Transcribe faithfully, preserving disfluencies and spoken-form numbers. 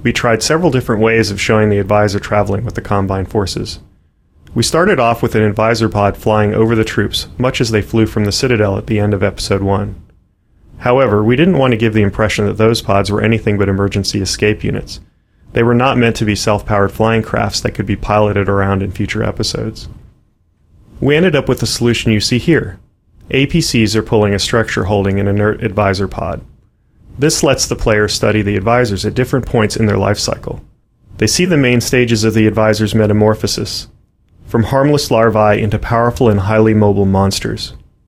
we tried several different ways of showing the advisor traveling with the Combine forces. We started off with an advisor pod flying over the troops, much as they flew from the Citadel at the end of Episode one. However, we didn't want to give the impression that those pods were anything but emergency escape units. They were not meant to be self-powered flying crafts that could be piloted around in future episodes. We ended up with the solution you see here. A P Cs are pulling a structure holding an inert advisor pod. This lets the player study the advisors at different points in their life cycle. They see the main stages of the advisor's metamorphosis, from harmless larvae into powerful and highly mobile monsters.